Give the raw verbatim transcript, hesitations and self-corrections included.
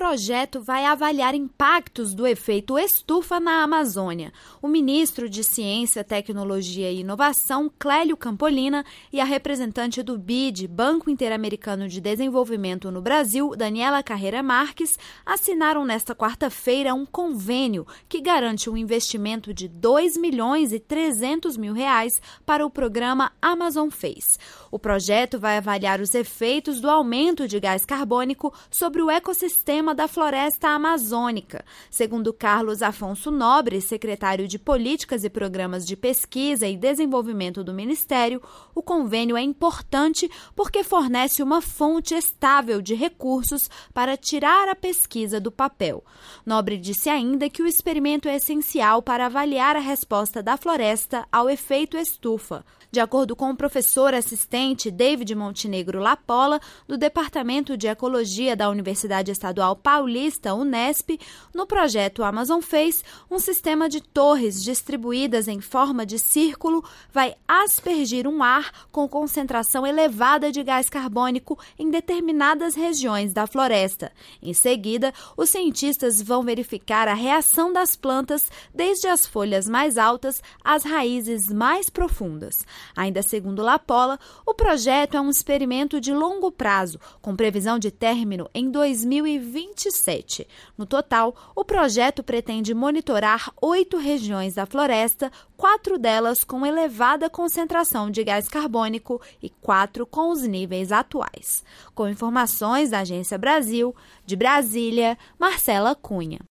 projeto vai avaliar impactos do efeito estufa na Amazônia. O ministro de Ciência, Tecnologia e Inovação, Clélio Campolina, e a representante do B I D, Banco Interamericano de Desenvolvimento no Brasil, Daniela Carreira Marques, assinaram nesta quarta-feira um convênio que garante um investimento de dois milhões e trezentos mil reais para o programa Amazon Phase. O projeto vai avaliar os efeitos do aumento de gás carbônico sobre o ecossistema da floresta amazônica. Segundo Carlos Afonso Nobre, secretário de Políticas e Programas de Pesquisa e Desenvolvimento do Ministério, o convênio é importante porque fornece uma fonte estável de recursos para tirar a pesquisa do papel. Nobre disse ainda que o experimento é essencial para avaliar a resposta da floresta ao efeito estufa. De acordo com o professor assistente David Montenegro Lapola, do Departamento de Ecologia da Universidade Estadual Paulista, Unesp, no projeto Amazon Phase, um sistema de torres distribuídas em forma de círculo vai aspergir um ar com concentração elevada de gás carbônico em determinadas regiões da floresta. Em seguida, os cientistas vão verificar a reação das plantas desde as folhas mais altas às raízes mais profundas. Ainda segundo Lapola, o projeto é um experimento de longo prazo, com previsão de término em dois mil e vinte e sete. No total, o projeto pretende monitorar oito regiões da floresta, quatro delas com elevada concentração de gás carbônico e quatro com os níveis atuais. Com informações da Agência Brasil, de Brasília, Marcela Cunha.